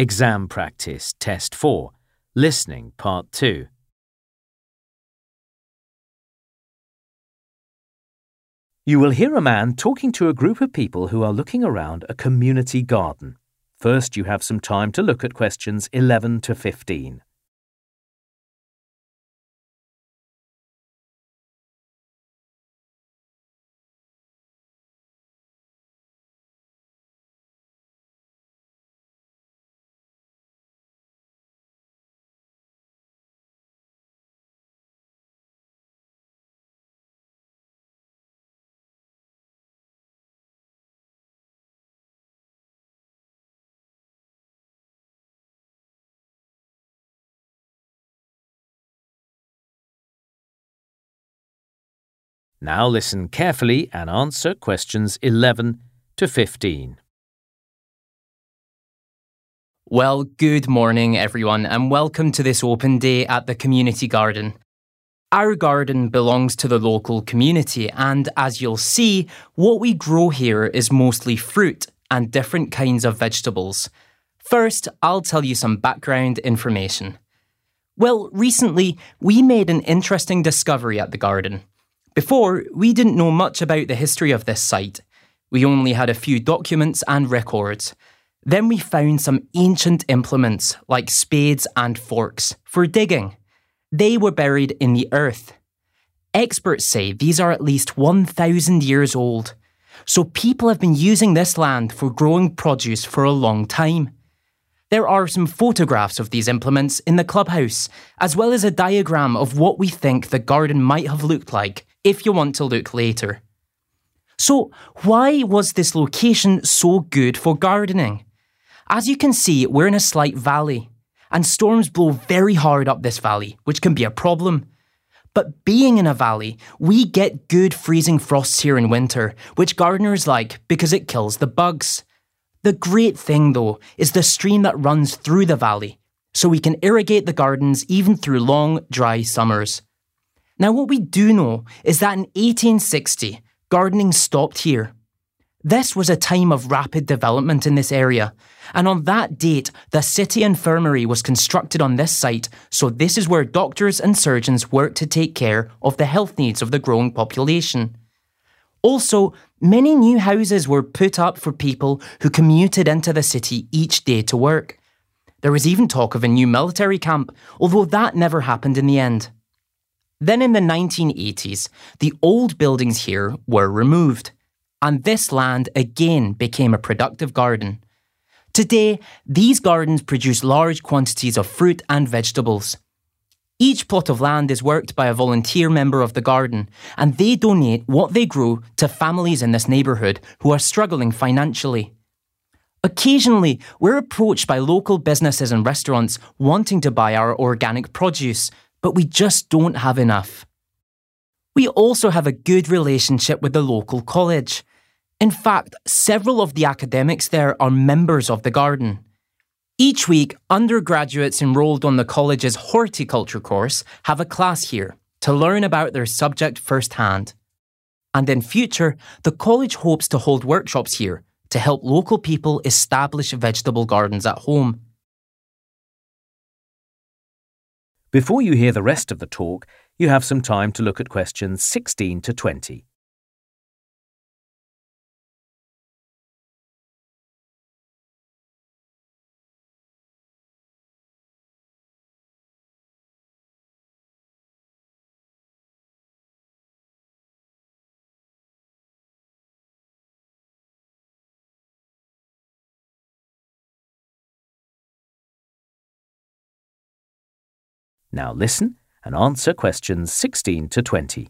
Exam Practice Test 4, Listening Part 2. You will hear a man talking to a group of people who are looking around a community garden. First, you have some time to look at questions 11 to 15. Now listen carefully and answer questions 11 to 15. Well, good morning, everyone, and welcome to this open day at the community garden. Our garden belongs to the local community, and as you'll see, what we grow here is mostly fruit and different kinds of vegetables. First, I'll tell you some background information. Well, recently, we made an interesting discovery at the garden. Before, we didn't know much about the history of this site. We only had a few documents and records. Then we found some ancient implements like spades and forks for digging. They were buried in the earth. Experts say these are at least 1,000 years old. So people have been using this land for growing produce for a long time. There are some photographs of these implements in the clubhouse, as well as a diagram of what we think the garden might have looked like if you want to look later. So, why was this location so good for gardening? As you can see, we're in a slight valley, and storms blow very hard up this valley, which can be a problem. But being in a valley, we get good freezing frosts here in winter, which gardeners like because it kills the bugs. The great thing, though, is the stream that runs through the valley, so we can irrigate the gardens even through long, dry summers. Now, what we do know is that in 1860, gardening stopped here. This was a time of rapid development in this area, and on that date, the city infirmary was constructed on this site, so this is where doctors and surgeons worked to take care of the health needs of the growing population. Also, many new houses were put up for people who commuted into the city each day to work. There was even talk of a new military camp, although that never happened in the end. Then in the 1980s, the old buildings here were removed, and this land again became a productive garden. Today, these gardens produce large quantities of fruit and vegetables. Each plot of land is worked by a volunteer member of the garden, and they donate what they grow to families in this neighbourhood who are struggling financially. Occasionally, we're approached by local businesses and restaurants wanting to buy our organic produce, but we just don't have enough. We also have a good relationship with the local college. In fact, several of the academics there are members of the garden. Each week, undergraduates enrolled on the college's horticulture course have a class here to learn about their subject firsthand. And in future, the college hopes to hold workshops here to help local people establish vegetable gardens at home. Before you hear the rest of the talk, you have some time to look at questions 16 to 20. Now listen and answer questions 16 to 20.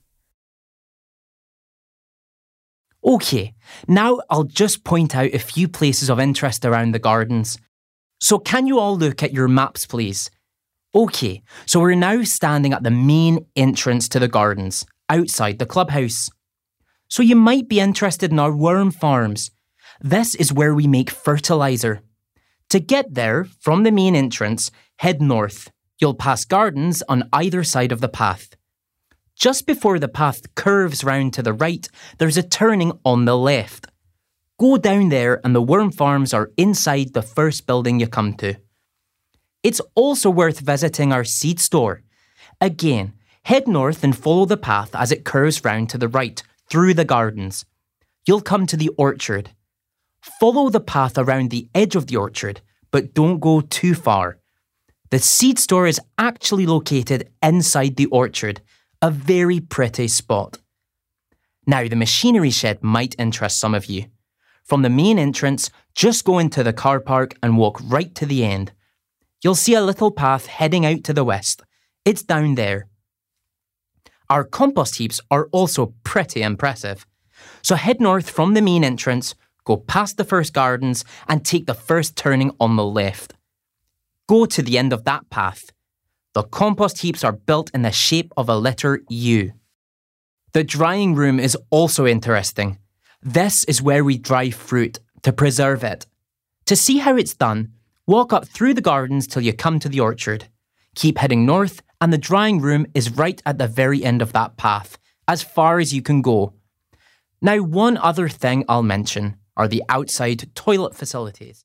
OK, now I'll just point out a few places of interest around the gardens. So can you all look at your maps, please? OK, so we're now standing at the main entrance to the gardens, outside the clubhouse. So you might be interested in our worm farms. This is where we make fertiliser. To get there, from the main entrance, head north. You'll pass gardens on either side of the path. Just before the path curves round to the right, there's a turning on the left. Go down there and the worm farms are inside the first building you come to. It's also worth visiting our seed store. Again, head north and follow the path as it curves round to the right, through the gardens. You'll come to the orchard. Follow the path around the edge of the orchard, but don't go too far. The seed store is actually located inside the orchard, a very pretty spot. Now, the machinery shed might interest some of you. From the main entrance, just go into the car park and walk right to the end. You'll see a little path heading out to the west. It's down there. Our compost heaps are also pretty impressive. So head north from the main entrance, go past the first gardens and take the first turning on the left. Go to the end of that path. The compost heaps are built in the shape of a letter U. The drying room is also interesting. This is where we dry fruit to preserve it. To see how it's done, walk up through the gardens till you come to the orchard. Keep heading north and the drying room is right at the very end of that path, as far as you can go. Now, one other thing I'll mention are the outside toilet facilities.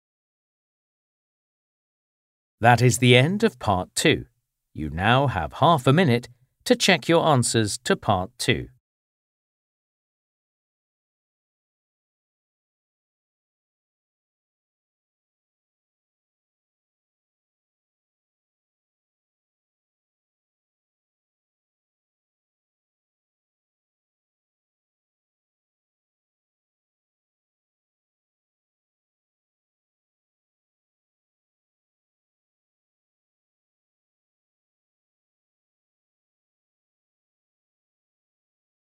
That is the end of part 2. You now have half a minute to check your answers to part 2.